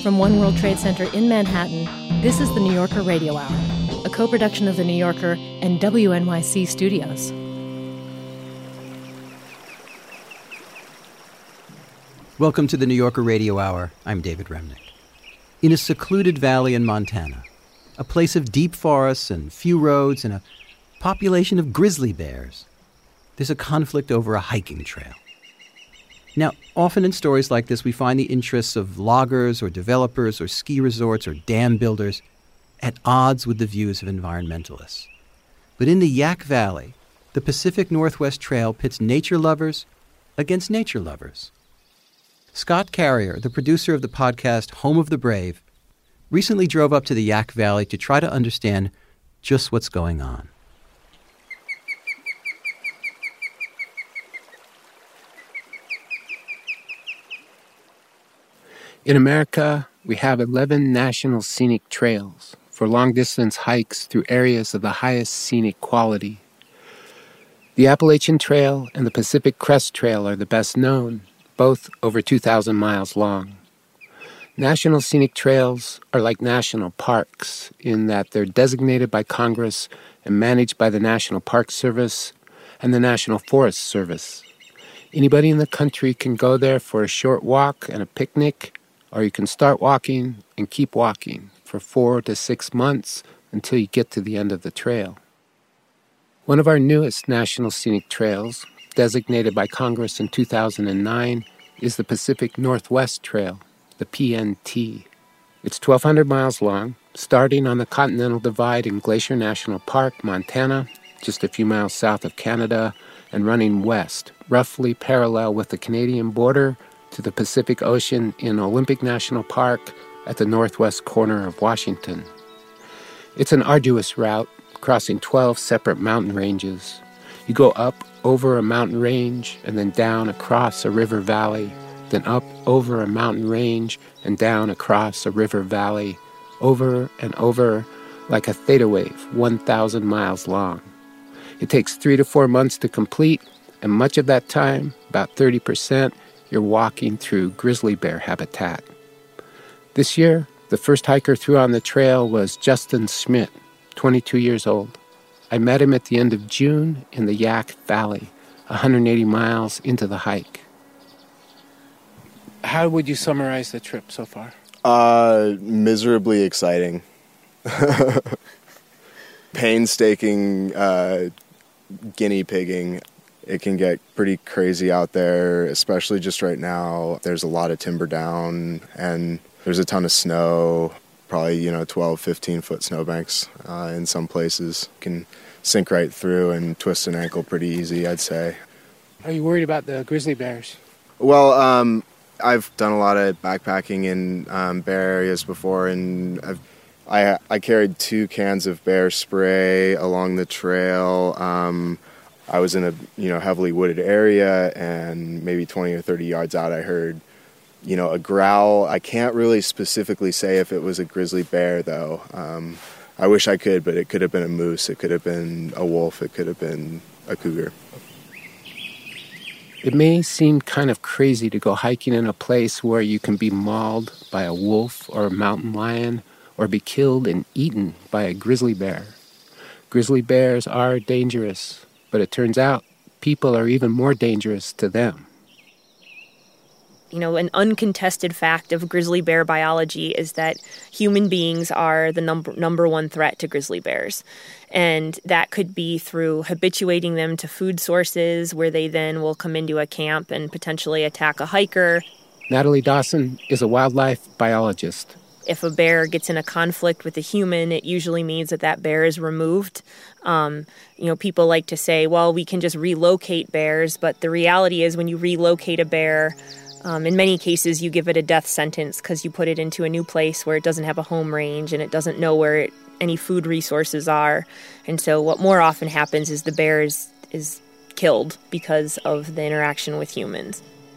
From One World Trade Center in Manhattan, this is the New Yorker Radio Hour, a co-production of The New Yorker and WNYC Studios. Welcome to the New Yorker Radio Hour. I'm David Remnick. In a secluded valley in Montana, a place of deep forests and few roads and a population of grizzly bears, there's a conflict over a hiking trail. Now, often in stories like this, we find the interests of loggers or developers or ski resorts or dam builders at odds with the views of environmentalists. But in the Yak Valley, the Pacific Northwest Trail pits nature lovers against nature lovers. Scott Carrier, the producer of the podcast Home of the Brave, recently drove up to the Yak Valley to try to understand just what's going on. In America, we have 11 national scenic trails for long-distance hikes through areas of the highest scenic quality. The Appalachian Trail and the Pacific Crest Trail are the best known, both over 2,000 miles long. National scenic trails are like national parks in that they're designated by Congress and managed by the National Park Service and the National Forest Service. Anybody in the country can go there for a short walk and a picnic, or you can start walking and keep walking for 4 to 6 months until you get to the end of the trail. One of our newest national scenic trails, designated by Congress in 2009, is the Pacific Northwest Trail, the PNT. It's 1,200 miles long, starting on the Continental Divide in Glacier National Park, Montana, just a few miles south of Canada, and running west, roughly parallel with the Canadian border, to the Pacific Ocean in Olympic National Park at the northwest corner of Washington. It's an arduous route, crossing 12 separate mountain ranges. You go up over a mountain range and then down across a river valley, then up over a mountain range and down across a river valley, over and over like a theta wave, 1,000 miles long. It takes 3 to 4 months to complete, and much of that time, about 30%, you're walking through grizzly bear habitat. This year, the first hiker through on the trail was Justin Schmidt, 22 years old. I met him at the end of June in the Yak Valley, 180 miles into the hike. How would you summarize the trip so far? Miserably exciting. Painstaking guinea pigging. It can get pretty crazy out there, especially just right now. There's a lot of timber down, and there's a ton of snow, probably, 12, 15-foot snowbanks in some places. Can sink right through and twist an ankle pretty easy, I'd say. Are you worried about the grizzly bears? Well, I've done a lot of backpacking in bear areas before, and I carried 2 cans of bear spray along the trail. I was in a heavily wooded area, and maybe 20 or 30 yards out I heard a growl. I can't really specifically say if it was a grizzly bear, though. I wish I could, but it could have been a moose, it could have been a wolf, it could have been a cougar. It may seem kind of crazy to go hiking in a place where you can be mauled by a wolf or a mountain lion or be killed and eaten by a grizzly bear. Grizzly bears are dangerous, but it turns out people are even more dangerous to them. An uncontested fact of grizzly bear biology is that human beings are the number one threat to grizzly bears. And that could be through habituating them to food sources where they then will come into a camp and potentially attack a hiker. Natalie Dawson is a wildlife biologist. If a bear gets in a conflict with a human, it usually means that bear is removed. People like to say, well, we can just relocate bears, but the reality is when you relocate a bear, in many cases, you give it a death sentence because you put it into a new place where it doesn't have a home range and it doesn't know where any food resources are. And so what more often happens is the bear is killed because of the interaction with humans.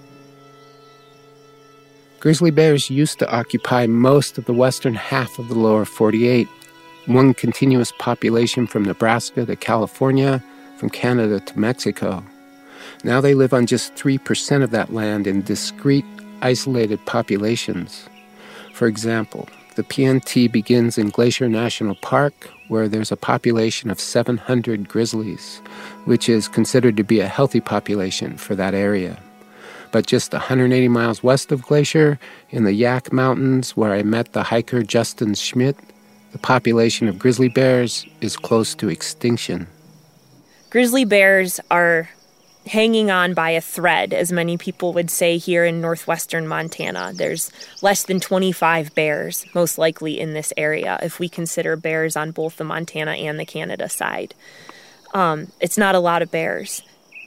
Grizzly bears used to occupy most of the western half of the lower 48, one continuous population from Nebraska to California, from Canada to Mexico. Now they live on just 3% of that land in discrete, isolated populations. For example, the PNT begins in Glacier National Park, where there's a population of 700 grizzlies, which is considered to be a healthy population for that area. But just 180 miles west of Glacier, in the Yak Mountains, where I met the hiker Justin Schmidt, the population of grizzly bears is close to extinction. Grizzly bears are hanging on by a thread, as many people would say here in northwestern Montana. There's less than 25 bears, most likely in this area, if we consider bears on both the Montana and the Canada side. It's not a lot of bears.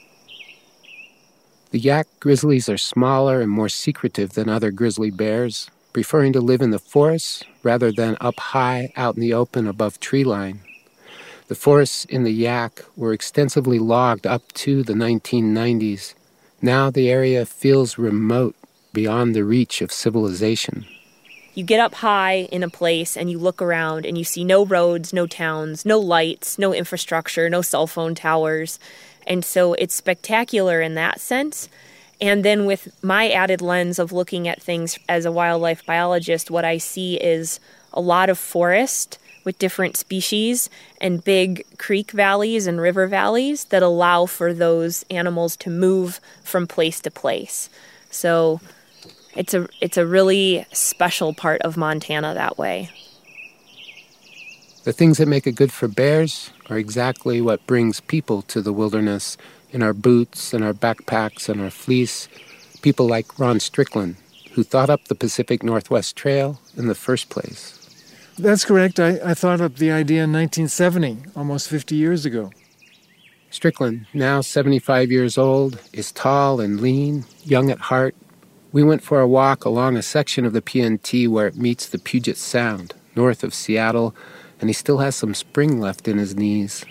The yak grizzlies are smaller and more secretive than other grizzly bears, preferring to live in the forests rather than up high out in the open above tree line. The forests in the Yak were extensively logged up to the 1990s. Now the area feels remote, beyond the reach of civilization. You get up high in a place and you look around and you see no roads, no towns, no lights, no infrastructure, no cell phone towers. And so it's spectacular in that sense. And then with my added lens of looking at things as a wildlife biologist, what I see is a lot of forest with different species and big creek valleys and river valleys that allow for those animals to move from place to place. So it's a really special part of Montana that way. The things that make it good for bears are exactly what brings people to the wilderness in our boots and our backpacks and our fleece. People like Ron Strickland, who thought up the Pacific Northwest Trail in the first place. That's correct. I thought up the idea in 1970, almost 50 years ago. Strickland, now 75 years old, is tall and lean, young at heart. We went for a walk along a section of the PNT where it meets the Puget Sound, north of Seattle, and he still has some spring left in his knees.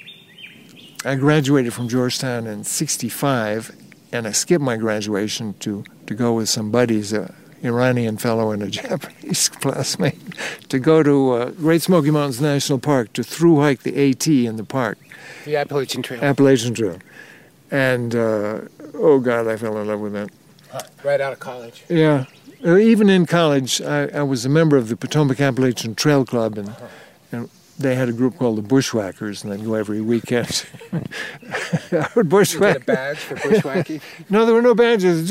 I graduated from Georgetown in 65, and I skipped my graduation to go with some buddies, Iranian fellow and a Japanese classmate, to go to Great Smoky Mountains National Park to through hike the AT in the park. The Appalachian Trail. Appalachian Trail. And, oh God, I fell in love with that. Right out of college. Yeah. Even in college, I was a member of the Potomac Appalachian Trail Club, and they had a group called the Bushwhackers, and I'd go every weekend. I would bushwhack. Did you get a badge for bushwhacking? No, there were no badges.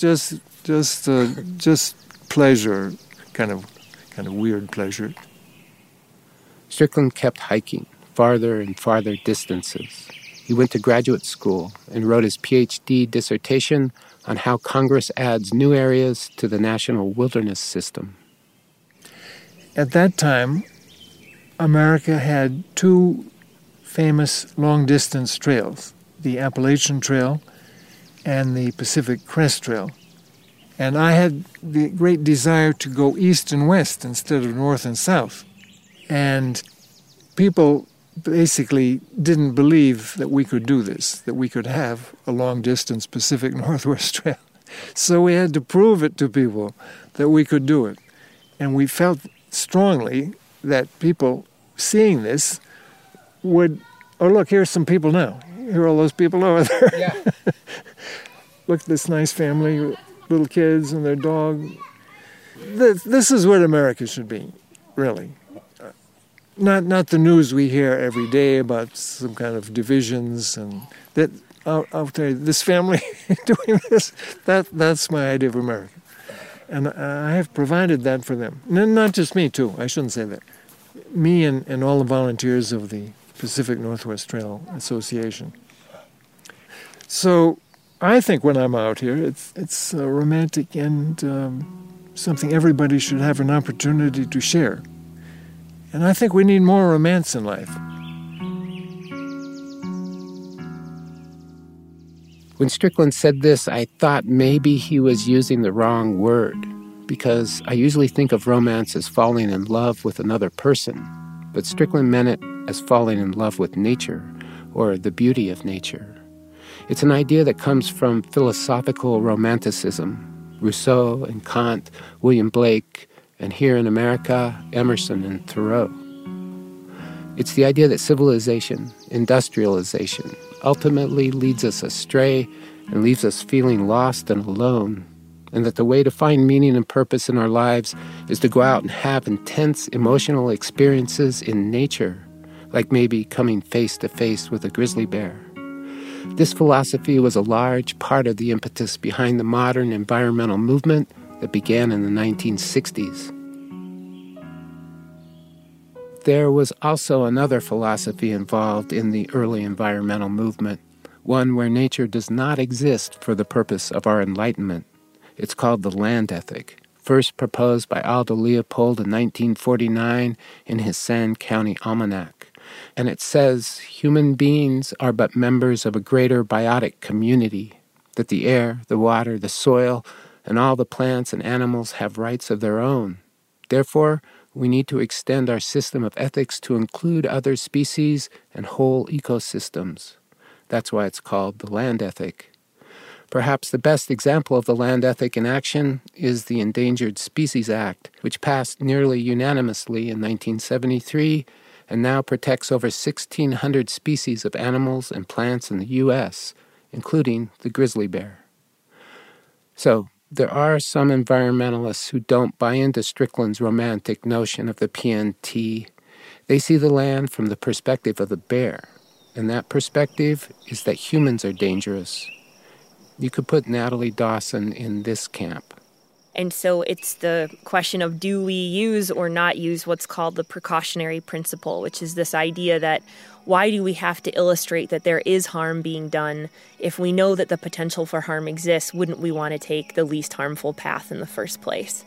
Just pleasure, kind of weird pleasure. Strickland kept hiking farther and farther distances. He went to graduate school and wrote his PhD dissertation on how Congress adds new areas to the National Wilderness System. At that time, America had two famous long-distance trails, the Appalachian Trail and the Pacific Crest Trail. And I had the great desire to go east and west instead of north and south. And people basically didn't believe that we could do this, that we could have a long-distance Pacific Northwest Trail. So we had to prove it to people that we could do it. And we felt strongly that people seeing this would, oh, look, here's some people now. Here are all those people over there. Yeah. Look at this nice family, little kids and their dog. This is what America should be, really. Not the news we hear every day about some kind of divisions and that. I'll tell you, this family doing this, that's my idea of America. And I have provided that for them. Not just me, too. I shouldn't say that. Me and all the volunteers of the Pacific Northwest Trail Association. So I think when I'm out here, it's romantic and something everybody should have an opportunity to share. And I think we need more romance in life. When Strickland said this, I thought maybe he was using the wrong word, because I usually think of romance as falling in love with another person, but Strickland meant it as falling in love with nature, or the beauty of nature. It's an idea that comes from philosophical romanticism, Rousseau and Kant, William Blake, and here in America, Emerson and Thoreau. It's the idea that civilization, industrialization, ultimately leads us astray and leaves us feeling lost and alone, and that the way to find meaning and purpose in our lives is to go out and have intense emotional experiences in nature, like maybe coming face to face with a grizzly bear. This philosophy was a large part of the impetus behind the modern environmental movement that began in the 1960s. There was also another philosophy involved in the early environmental movement, one where nature does not exist for the purpose of our enlightenment. It's called the land ethic, first proposed by Aldo Leopold in 1949 in his Sand County Almanac. And it says human beings are but members of a greater biotic community, that the air, the water, the soil, and all the plants and animals have rights of their own. Therefore, we need to extend our system of ethics to include other species and whole ecosystems. That's why it's called the land ethic. Perhaps the best example of the land ethic in action is the Endangered Species Act, which passed nearly unanimously in 1973 and now protects over 1,600 species of animals and plants in the U.S., including the grizzly bear. So, there are some environmentalists who don't buy into Strickland's romantic notion of the PNT. They see the land from the perspective of the bear, and that perspective is that humans are dangerous. You could put Natalie Dawson in this camp. And so it's the question of, do we use or not use what's called the precautionary principle, which is this idea that why do we have to illustrate that there is harm being done? If we know that the potential for harm exists, wouldn't we want to take the least harmful path in the first place?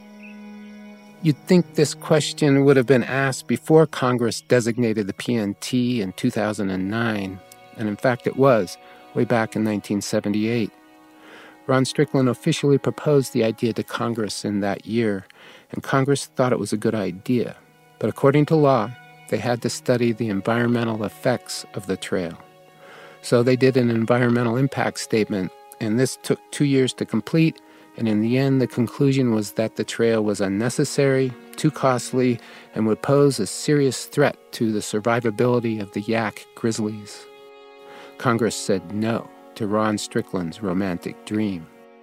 You'd think this question would have been asked before Congress designated the PNT in 2009, and in fact it was, way back in 1978. Ron Strickland officially proposed the idea to Congress in that year, and Congress thought it was a good idea. But according to law, they had to study the environmental effects of the trail. So they did an environmental impact statement, and this took 2 years to complete, and in the end, the conclusion was that the trail was unnecessary, too costly, and would pose a serious threat to the survivability of the yak grizzlies. Congress said no to Ron Strickland's romantic dream.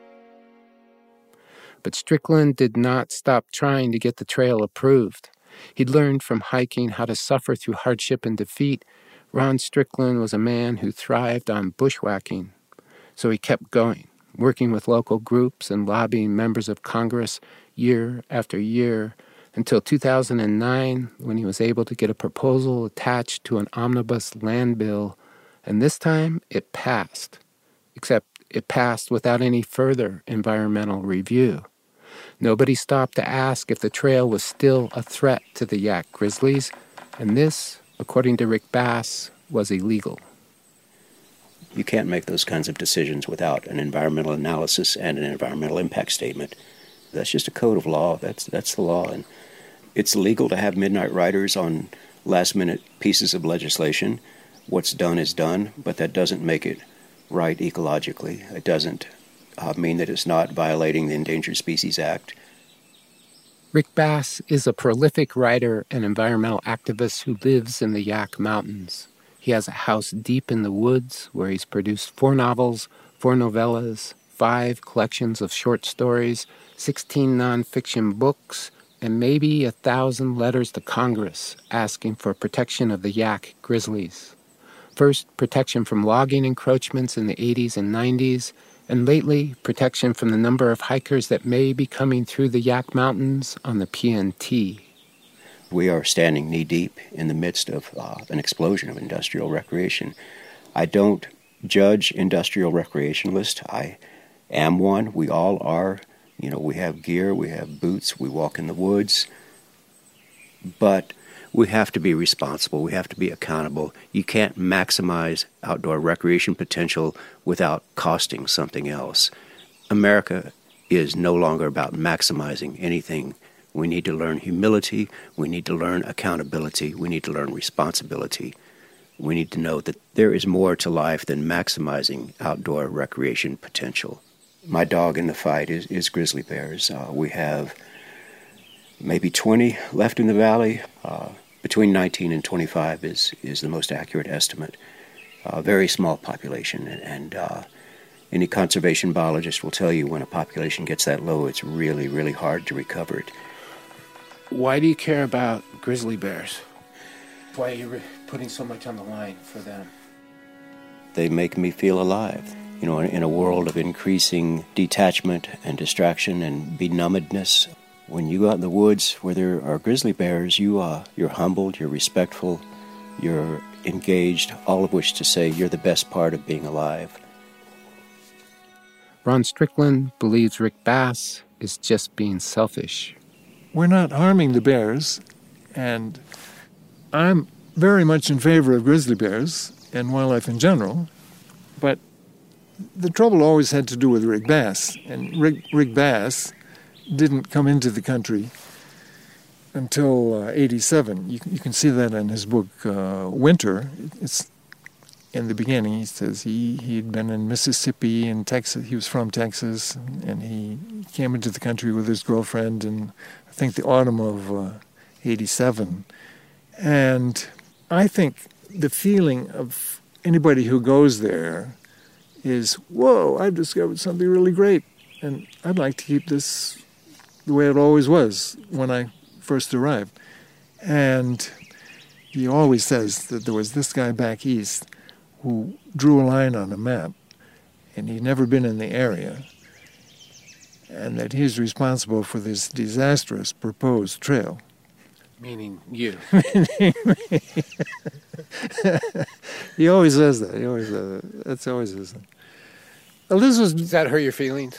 But Strickland did not stop trying to get the trail approved. He'd learned from hiking how to suffer through hardship and defeat. Ron Strickland was a man who thrived on bushwhacking. So he kept going, working with local groups and lobbying members of Congress year after year, until 2009, when he was able to get a proposal attached to an omnibus land bill, and this time it passed. Except it passed without any further environmental review. Nobody stopped to ask if the trail was still a threat to the yak grizzlies, and this, according to Rick Bass, was illegal. You can't make those kinds of decisions without an environmental analysis and an environmental impact statement. That's just a code of law. That's the law. And it's legal to have midnight riders on last-minute pieces of legislation. What's done is done, but that doesn't make it right ecologically. It doesn't mean that it's not violating the Endangered Species Act. Rick Bass is a prolific writer and environmental activist who lives in the Yak Mountains. He has a house deep in the woods where he's produced 4 novels, 4 novellas, 5 collections of short stories, 16 nonfiction books, and maybe 1,000 letters to Congress asking for protection of the yak grizzlies. First, protection from logging encroachments in the 80s and 90s, and lately, protection from the number of hikers that may be coming through the Yak Mountains on the PNT. We are standing knee-deep in the midst of an explosion of industrial recreation. I don't judge industrial recreationalists. I am one. We all are. You know, we have gear, we have boots, we walk in the woods. But we have to be responsible. We have to be accountable. You can't maximize outdoor recreation potential without costing something else. America is no longer about maximizing anything. We need to learn humility. We need to learn accountability. We need to learn responsibility. We need to know that there is more to life than maximizing outdoor recreation potential. My dog in the fight is grizzly bears. We have maybe 20 left in the valley. Between 19 and 25 is the most accurate estimate. A very small population, and Any conservation biologist will tell you when a population gets that low, it's really, really hard to recover it. Why do you care about grizzly bears? Why are you putting so much on the line for them? They make me feel alive. You know, in a world of increasing detachment and distraction and benumbedness, when you go out in the woods where there are grizzly bears, you're humbled, you're respectful, you're engaged, all of which to say you're the best part of being alive. Ron Strickland believes Rick Bass is just being selfish. We're not harming the bears, and I'm very much in favor of grizzly bears and wildlife in general, but the trouble always had to do with Rick Bass, and Rick Bass didn't come into the country until 87. You can see that in his book, Winter. It's in the beginning. He says he'd been in Mississippi and Texas. He was from Texas, and he came into the country with his girlfriend in, I think, the autumn of 87. And I think the feeling of anybody who goes there is, whoa, I've discovered something really great, and I'd like to keep this the way it always was when I first arrived. And he always says that there was this guy back east who drew a line on a map, and he'd never been in the area, and that he's responsible for this disastrous proposed trail. Meaning you. He always says that. He always says that. That's always his thing. Well, Does that hurt your feelings?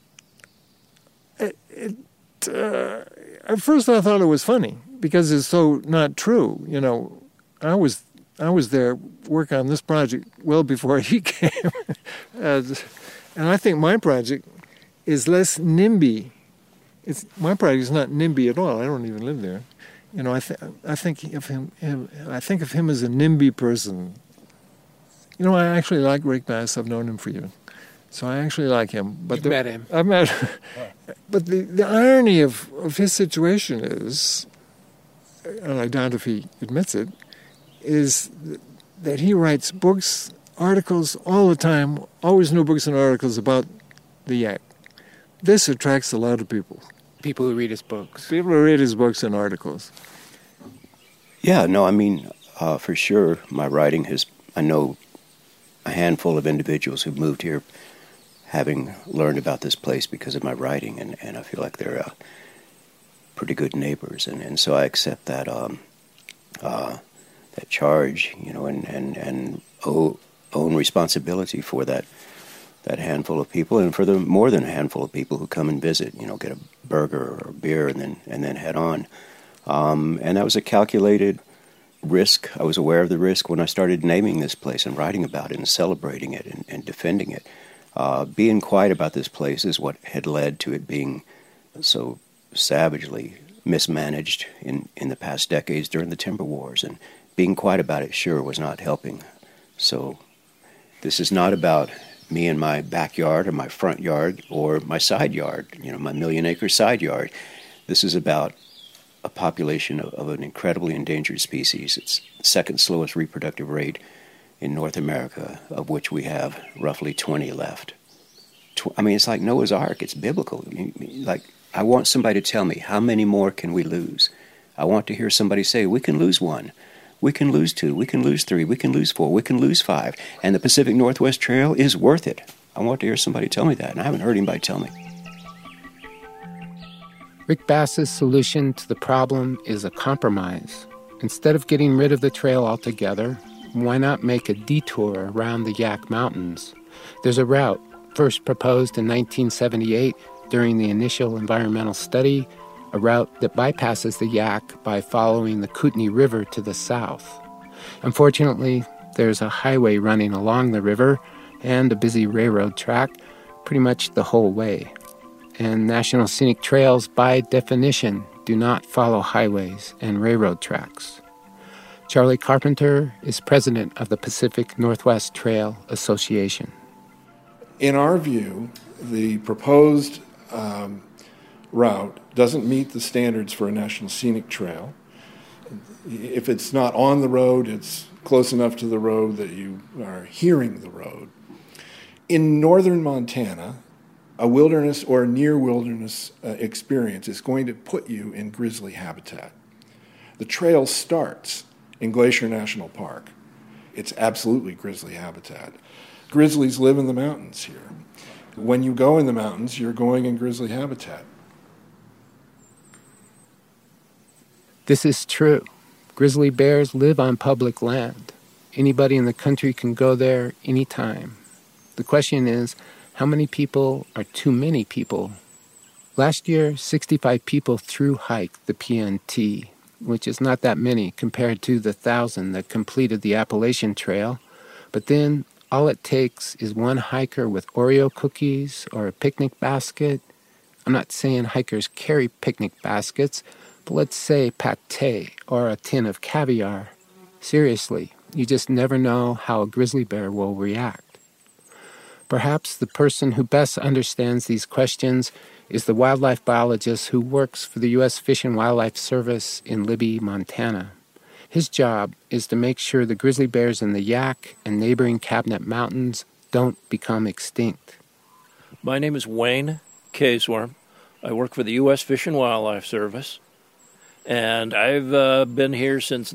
At first I thought it was funny because it's so not true. You know, I was there working on this project well before he came, and I think my project is less NIMBY. My project is not NIMBY at all. I don't even live there. You know, I think of him as a NIMBY person. You know, I actually like Rick Bass. I've known him for years. So I actually like him. But You've met him. I've met him. But the irony of his situation is, and I doubt if he admits it, is that he writes books, articles all the time, always new books and articles about the yak. This attracts a lot of people. People who read his books. People who read his books and articles. Yeah, no, I mean, for sure, my writing I know a handful of individuals who've moved here having learned about this place because of my writing, and I feel like they're pretty good neighbors, and so I accept that that charge, you know, and own responsibility for that handful of people, and for the more than a handful of people who come and visit, you know, get a burger or a beer and then head on, and that was a calculated risk. I was aware of the risk when I started naming this place and writing about it and celebrating it and defending it. Being quiet about this place is what had led to it being so savagely mismanaged in the past decades during the timber wars, and being quiet about it sure was not helping. So this is not about me and my backyard or my front yard or my side yard, you know, my million-acre side yard. This is about a population of an incredibly endangered species. It's the second slowest reproductive rate in North America, of which we have roughly 20 left. I mean, it's like Noah's Ark. It's biblical. Like, I want somebody to tell me, how many more can we lose? I want to hear somebody say, we can lose one. We can lose two. We can lose three. We can lose four. We can lose five. And the Pacific Northwest Trail is worth it. I want to hear somebody tell me that, and I haven't heard anybody tell me. Rick Bass's solution to the problem is a compromise. Instead of getting rid of the trail altogether, why not make a detour around the Yak Mountains? There's a route first proposed in 1978 during the initial environmental study, a route that bypasses the Yak by following the Kootenai River to the south. Unfortunately, there's a highway running along the river and a busy railroad track pretty much the whole way. And National Scenic Trails, by definition, do not follow highways and railroad tracks. Charlie Carpenter is president of the Pacific Northwest Trail Association. In our view, the proposed route doesn't meet the standards for a National Scenic Trail. If it's not on the road, it's close enough to the road that you are hearing the road. In northern Montana, a wilderness or near wilderness experience is going to put you in grizzly habitat. The trail starts in Glacier National Park. It's absolutely grizzly habitat. Grizzlies live in the mountains here. When you go in the mountains, you're going in grizzly habitat. This is true. Grizzly bears live on public land. Anybody in the country can go there anytime. The question is, how many people are too many people? Last year, 65 people thru-hiked the PNT, which is not that many compared to the 1,000 that completed the Appalachian Trail. But then all it takes is one hiker with Oreo cookies or a picnic basket. I'm not saying hikers carry picnic baskets, but let's say pâté or a tin of caviar. Seriously, you just never know how a grizzly bear will react. Perhaps the person who best understands these questions is the wildlife biologist who works for the U.S. Fish and Wildlife Service in Libby, Montana. His job is to make sure the grizzly bears in the Yak and neighboring Cabinet Mountains don't become extinct. My name is Wayne Caseworm. I work for the U.S. Fish and Wildlife Service, and I've been here since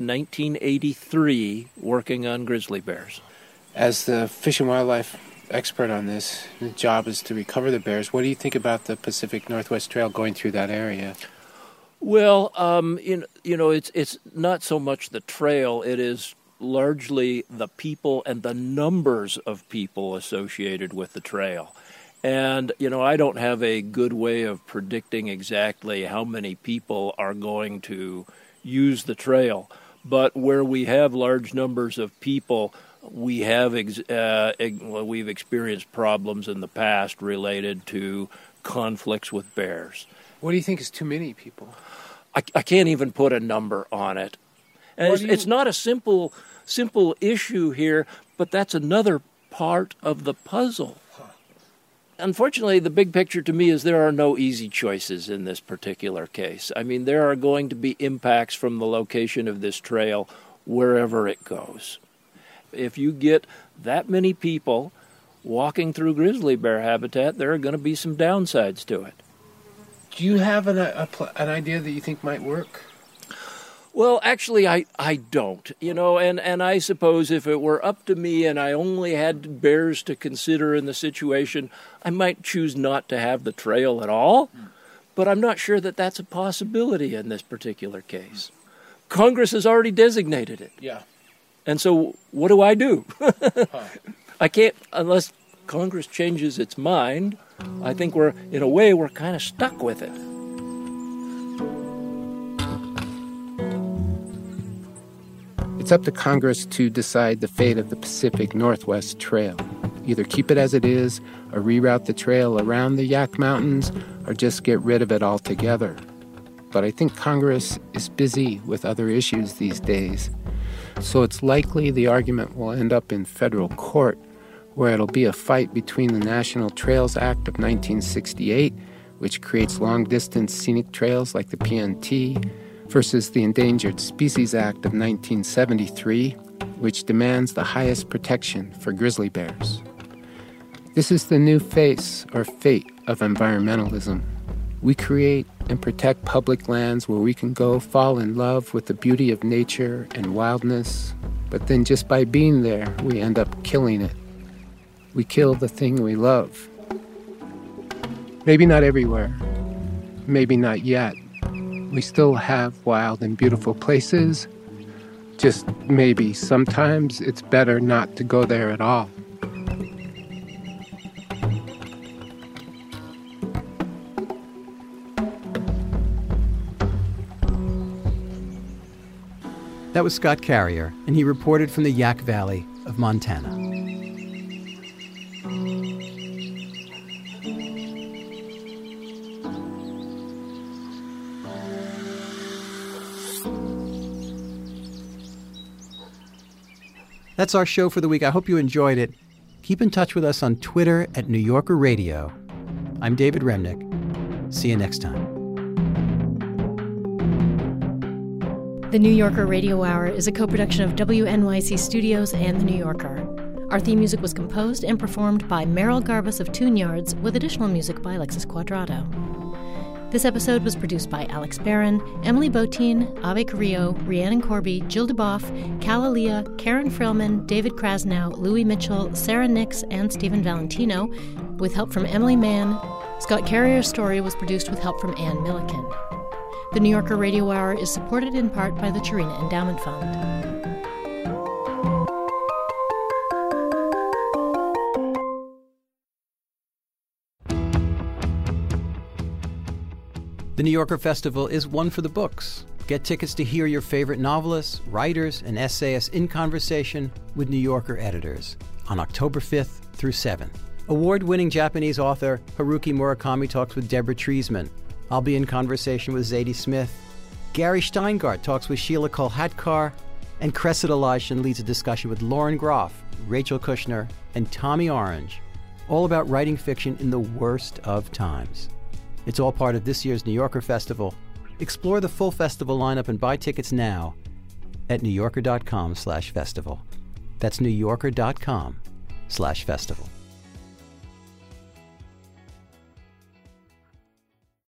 1983 working on grizzly bears. As the Fish and Wildlife expert on this, the job is to recover the bears. What do you think about the Pacific Northwest Trail going through that area? Well, it's not so much the trail. It is largely the people and the numbers of people associated with the trail. And, I don't have a good way of predicting exactly how many people are going to use the trail. But where we have large numbers of people, we've experienced problems in the past related to conflicts with bears. What do you think is too many people? I can't even put a number on it. And it's not a simple issue here, but that's another part of the puzzle. Unfortunately, the big picture to me is there are no easy choices in this particular case. I mean, there are going to be impacts from the location of this trail wherever it goes. If you get that many people walking through grizzly bear habitat, there are going to be some downsides to it. Do you have an idea that you think might work? Well, actually, I don't, and I suppose if it were up to me and I only had bears to consider in the situation, I might choose not to have the trail at all, but I'm not sure that that's a possibility in this particular case. Congress has already designated it. Yeah. And so what do? I can't, unless Congress changes its mind. I think we're kind of stuck with it. It's up to Congress to decide the fate of the Pacific Northwest Trail. Either keep it as it is, or reroute the trail around the Yak Mountains, or just get rid of it altogether. But I think Congress is busy with other issues these days. So it's likely the argument will end up in federal court, where it'll be a fight between the National Trails Act of 1968, which creates long-distance scenic trails like the PNT, versus the Endangered Species Act of 1973, which demands the highest protection for grizzly bears. This is the new face or fate of environmentalism. We create and protect public lands where we can go fall in love with the beauty of nature and wildness, but then just by being there, we end up killing it. We kill the thing we love. Maybe not everywhere. Maybe not yet. We still have wild and beautiful places. Just maybe sometimes it's better not to go there at all. That was Scott Carrier, and he reported from the Yak Valley of Montana. That's our show for the week. I hope you enjoyed it. Keep in touch with us on Twitter at New Yorker Radio. I'm David Remnick. See you next time. The New Yorker Radio Hour is a co-production of WNYC Studios and The New Yorker. Our theme music was composed and performed by Meryl Garbus of Tune Yards, with additional music by Alexis Cuadrado. This episode was produced by Alex Barron, Emily Botine, Ave Carrillo, Rhiannon Corby, Jill DeBoff, Cal Alia, Karen Frillman, David Krasnow, Louis Mitchell, Sarah Nix, and Stephen Valentino, with help from Emily Mann. Scott Carrier's story was produced with help from Ann Milliken. The New Yorker Radio Hour is supported in part by the Chirina Endowment Fund. The New Yorker Festival is one for the books. Get tickets to hear your favorite novelists, writers, and essayists in conversation with New Yorker editors on October 5th through 7th. Award-winning Japanese author Haruki Murakami talks with Deborah Treisman. I'll be in conversation with Zadie Smith. Gary Steingart talks with Sheila Kolhatkar. And Cressida Elishan leads a discussion with Lauren Groff, Rachel Kushner, and Tommy Orange, all about writing fiction in the worst of times. It's all part of this year's New Yorker Festival. Explore the full festival lineup and buy tickets now at newyorker.com/festival. That's newyorker.com/festival.